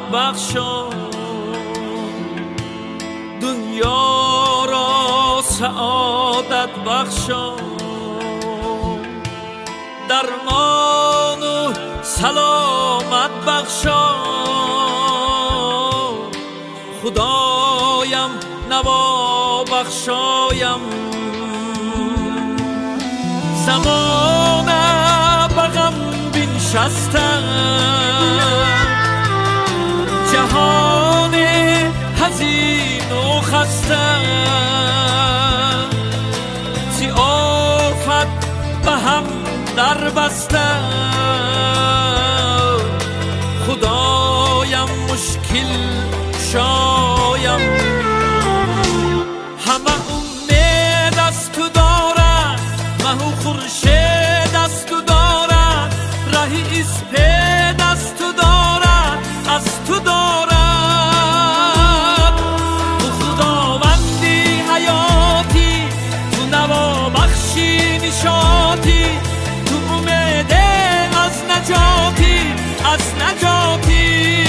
بخشا، دنیا را سعادت بخشا، درمان و سلامت بخشا. خدایم نوا بخشایم، زمانه بغم بنشستم، جهان حزین و خستم، زی آفت به هم در بستم. خدایم مشکل شایم، همه امید از تو دارد، مه و خورشید از تو دارد، رهی اسپید از تو دارد، از تو دارد. تو خداوندی حیاتی، تو نوا بخشی نشاطی، تو امید از نجاتی، از نجاتی.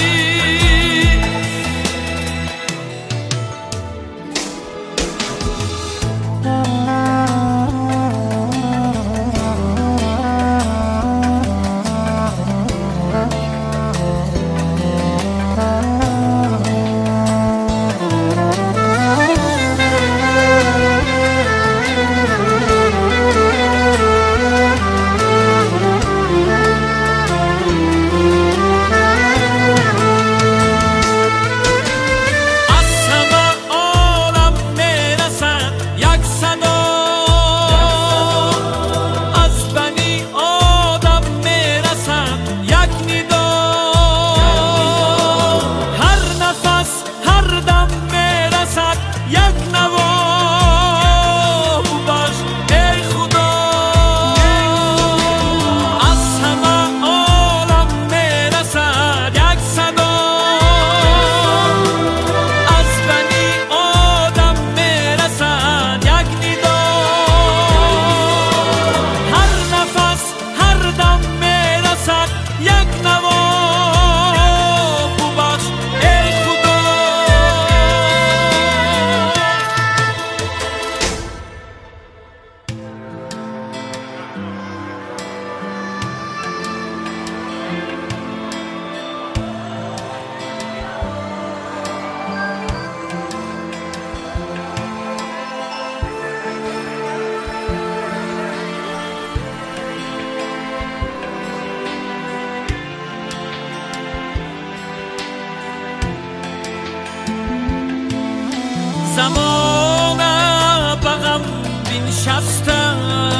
زمانه بغم بنشستم،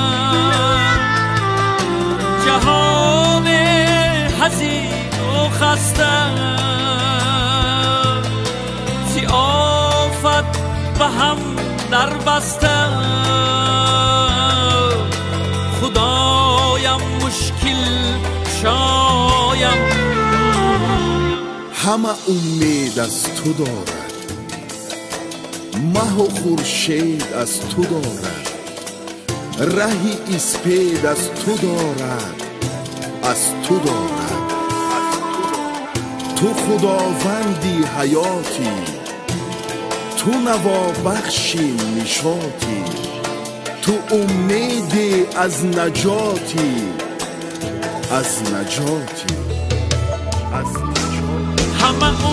جهان حزین و خستم، زی آفت به هم در بستم. خدایم مشکل شایم، همه امید از تو دارد، مه و خورشید از تو دارد، رهی اسپید از تو دارد، از تو دارد. تو خداوندی حیاتی، تو نوا بخشی نشاطی، تو امیدی از نجاتی، از نجاتی، از نجاتی. همه